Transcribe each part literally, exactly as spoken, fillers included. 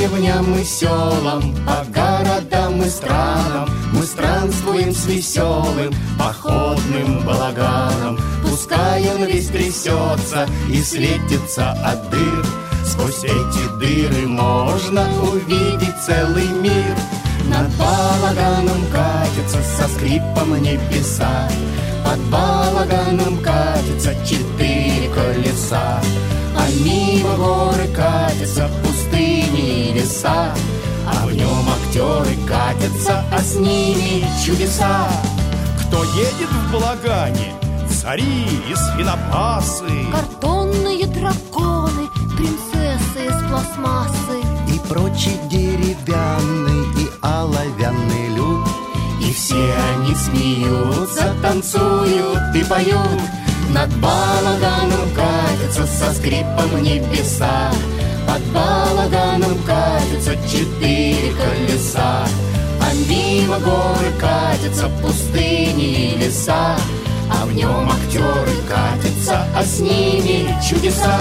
деревням и селам, по городам и странам мы странствуем с веселым походным балаганом. Пускай он весь трясется и светится от дыр, сквозь эти дыры можно увидеть целый мир. Над балаганом катятся со скрипом небеса, под балаганом катятся четыре колеса, а мимо горы катятся пустыни и леса, а в нем актеры катятся, а с ними чудеса. Кто едет в балагане? Цари и свинопасы, картонные драконы, принцессы из пластмассы и прочий деревянный и оловянный люд. И все они смеются, танцуют и поют. Над балаганом катятся со скрипом небеса, под балаганом катятся четыре колеса, а мимо горы катятся пустыни и леса, а в нем актеры катятся, а с ними чудеса.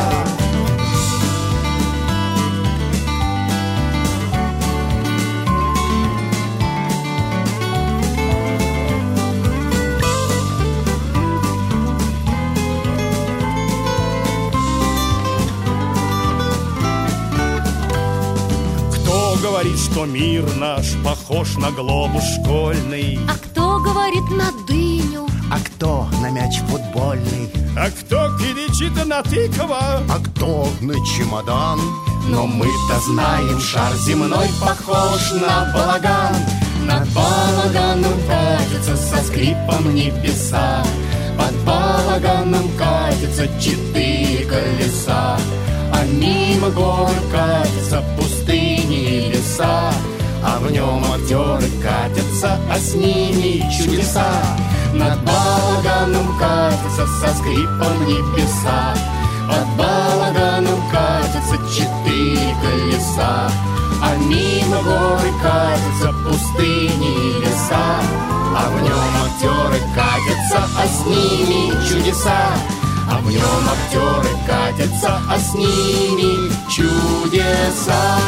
Говорит, что мир наш похож на глобус школьный. А кто говорит на дыню? А кто на мяч футбольный? А кто кричит на тыква? А кто на чемодан? Но мы-то знаем, шар земной похож на балаган. Над балаганом катятся со скрипом небеса, под балаганом катятся четыре колеса, а мимо гор катятся пустыни и леса, а в нем актеры катятся, а с ними чудеса. Над балаганом катятся со скрипом небеса, под балаганом катятся четыре колеса, а мимо горы катятся пустыни и леса, а в нем актеры катятся, а с ними чудеса. А в нем актеры катятся, а с ними чудеса.